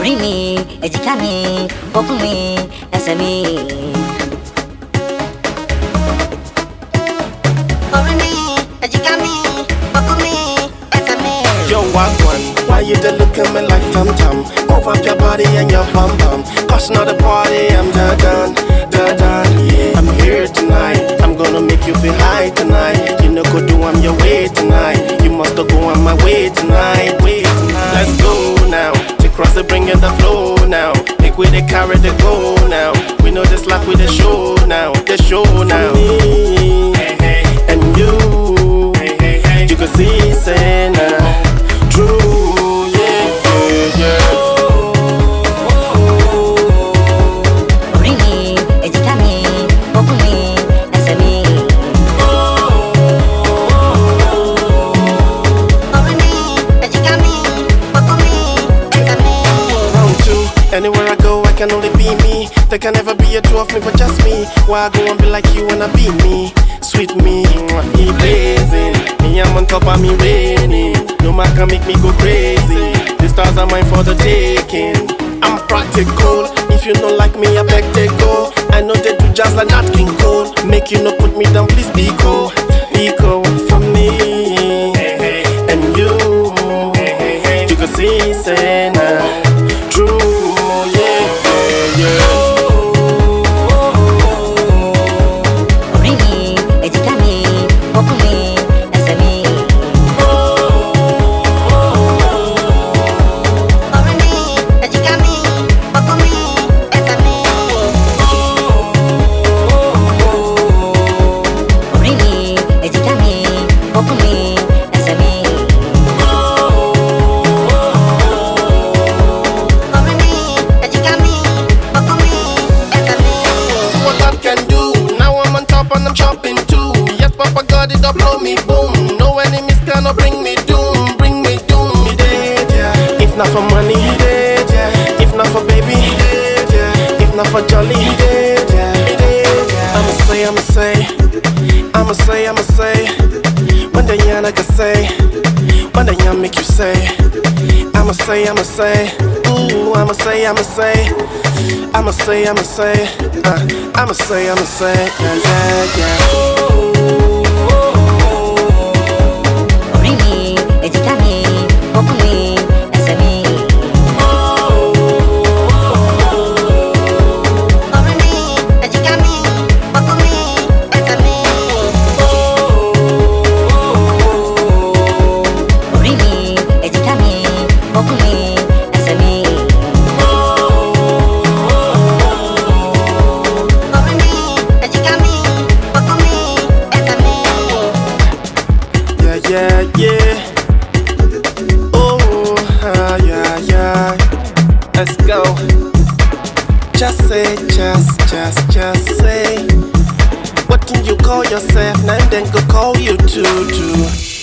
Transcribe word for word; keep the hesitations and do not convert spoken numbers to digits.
Orí mi, èjìká mi, okùn mi, ẹsẹ̀ mi. Orí mi, èjìká mi, okùn mi, ẹsẹ̀ mi. Yo, wagwan, why you there looking me like Tom Tom? Move up your body and your bum bum. Cause now the party, I'm done, done, done, done. Yeah, I'm here tonight. I'm gonna make you feel high tonight. You know, go do I'm your way tonight. You must go on my way tonight. Way tonight. Let's go now. To cross the bring in the flow now. Make we they carry the go now. We know this like we the show now. The show now. Me and you, you can see, say now. True, yeah, yeah, yeah. Orí mi, èjìká mi, okùn mi, ẹsẹ̀ mi. Orí mi, èjìká mi, okùn mi, ẹsẹ̀ mi. Round two, anywhere I go, I can only be me. There can never be a two of me, but just me. Why I go and be like you when I be me? Sweet me, he blazing. Me, I'm on top of me raining. No man can make me go crazy. The stars are mine for the taking. I'm practical. If you don't like me, I beg take go. I know they do jazz like Nat King Cole. Make you no put me down, please be cool. Be cool for me and you. You can see, say nah. True, yeah, yeah, yeah. Orí mi, èjìká mi, okùn mi, ẹsẹ̀ mi. Orí mi, èjìká mi, okùn mi, ẹsẹ̀ mi. Orí mi, èjìká mi, okùn mi, ẹsẹ̀ mi. Orí mi, èjìká mi, okùn mi, ẹsẹ̀ mi. See what God can do. Now I'm on top and I'm jumping too. Yes, Papa God, it up, blow me boom. No enemies cannot bring me doom, bring me doom. He did, yeah. If not for money, he did, yeah. If not for baby, he did, yeah. If not for jolly, he did, yeah. He did, yeah. I'ma say, I'ma say, I'ma say, I'ma say. When the young I can say, when the young make you say, I'ma say, I'ma say, ooh, I'ma say, I'ma say, I'ma say, I'ma say, uh, I'ma say, I'ma say, yeah, yeah, yeah. Orí mi, èjìká mi, okùn mi, ẹsẹ̀ mi. Orí mi, èjìká mi, okùn mi, ẹsẹ̀ mi. Orí mi, èjìká mi, okùn mi, ẹsẹ̀ mi. Orí mi, èjìká mi, okùn mi, ẹsẹ̀ mi. Yeah, yeah, yeah. Oh, ah, yeah, yeah. Let's go. Just say, just, just, just say. What can you call yourself? Now then go call you too, too.